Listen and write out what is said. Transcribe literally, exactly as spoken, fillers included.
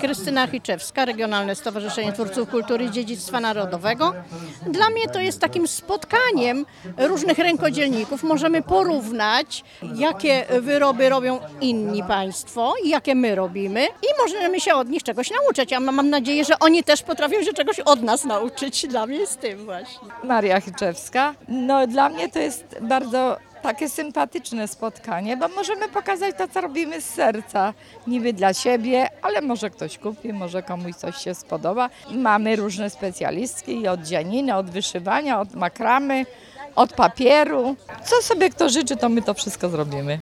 Krystyna Chiczewska, Regionalne Stowarzyszenie Twórców Kultury i Dziedzictwa Narodowego. Dla mnie to jest takim spotkaniem różnych rękodzielników. Możemy porównać, jakie wyroby robią inni państwo i jakie my robimy i możemy się od nich czegoś nauczyć. Ja mam nadzieję, że oni też potrafią się czegoś od nas nauczyć. Dla mnie jest tym właśnie. Maria Chiczewska. No dla mnie to jest bardzo takie sympatyczne spotkanie, bo możemy pokazać to, co robimy z serca. Niby dla siebie, ale może ktoś kupi, może komuś coś się spodoba. Mamy różne specjalistki i od dzianiny, od wyszywania, od makramy, od papieru. Co sobie kto życzy, to my to wszystko zrobimy.